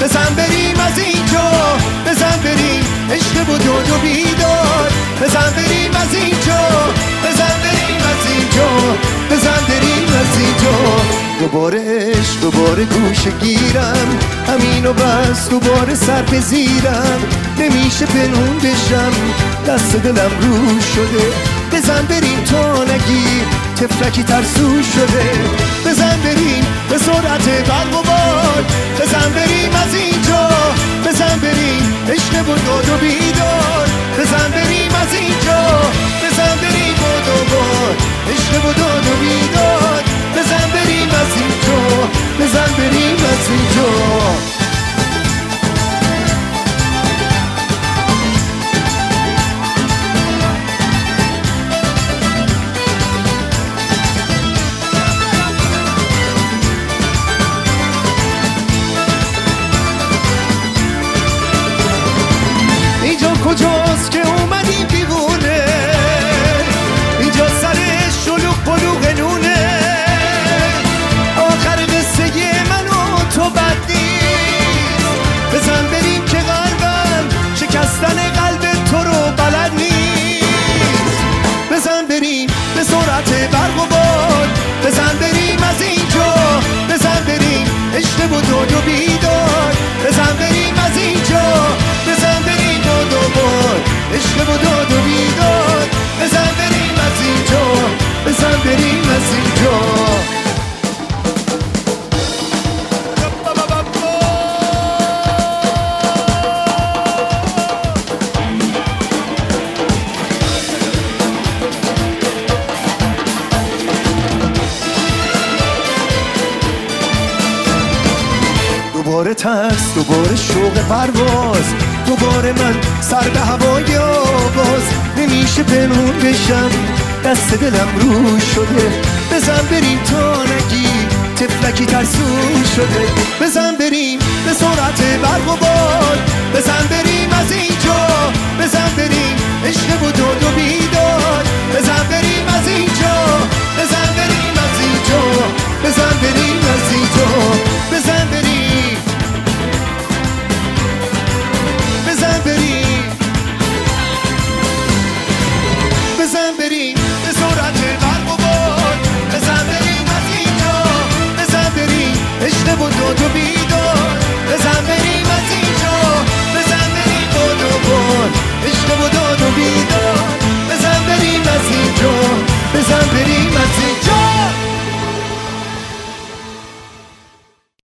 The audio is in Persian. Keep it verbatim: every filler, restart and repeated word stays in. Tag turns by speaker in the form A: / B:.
A: بزن بریم از اینجا، بزن بریم عشق و دود و بیدار، بزن بریم از اینجا، بزن بریم از اینجا، بزن بریم از اینجا. دوباره عشق دوباره گوشه گیرم، همین و بس دوباره سر به زیرم، نمیشه پنهون بشم دست دلم رو شده. بزن بریم تا نگی تفلکی ترسو شده، بزن بریم به سرعت برق و باد، بزن بریم از اینجا، بزن بریم عشق و داد و بیدار، بزن بریم از اینجا، بزن بریم و دوبار عشق و داد و بیدار، بزن بریم از اینجا، بزن بریم از اینجا. کجاست که اومدیم دیوونه، اینجا سر شلوغ پلوغ نونه، آخر قصه من و تو بد نیست، بزن بریم که قلبم شکستن قلب تو رو بلد نیست، بزن بریم به سرعت برق و باد، بزن بریم از اینجا، بزن بریم عشق و دود و بیدار، بزن بریم از اینجا، بزن بریم و دوبار عشق و داد و بیداد، بزن بریم از اینجا، بزن بریم از اینجا. دوباره ترس، دوباره شوق پرواز، دوباره من سر به هوای آواز، نمیشه پنهون بشم دست دلم رو شده، بزن بریم تا نگی تفلکی ترسو شده، بزن بریم به سرعت برق و باد، بزن بریم از اینجا، بزن بریم عشق و دود و